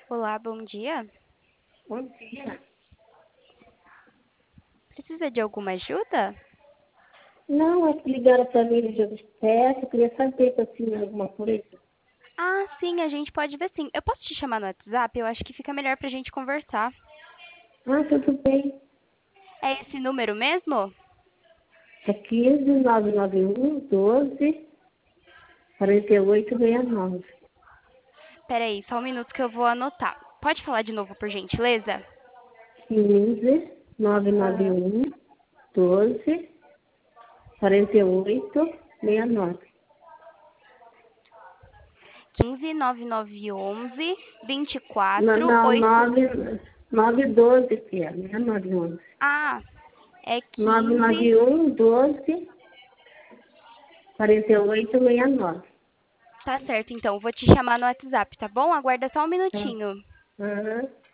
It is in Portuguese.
Olá, bom dia. Bom dia. Precisa de alguma ajuda? Não, é que ligaram para mim no dia dos testes, eu queria saber se eu tinha alguma coisa. Ah, sim, a gente pode ver sim. Eu posso te chamar no WhatsApp? Eu acho que fica melhor pra gente conversar. Ah, tudo bem. É esse número mesmo? É 15 991 12 4869. Peraí, só um minuto que eu vou anotar. Pode falar de novo, por gentileza? 15 991 12 4869. 15 9911 Não, 24 não, 8. 912, filha, não é 911. Ah, é 15. 991 12 4869. Tá certo, então. Vou te chamar no WhatsApp, tá bom? Aguarda só um Tá. minutinho. Aham.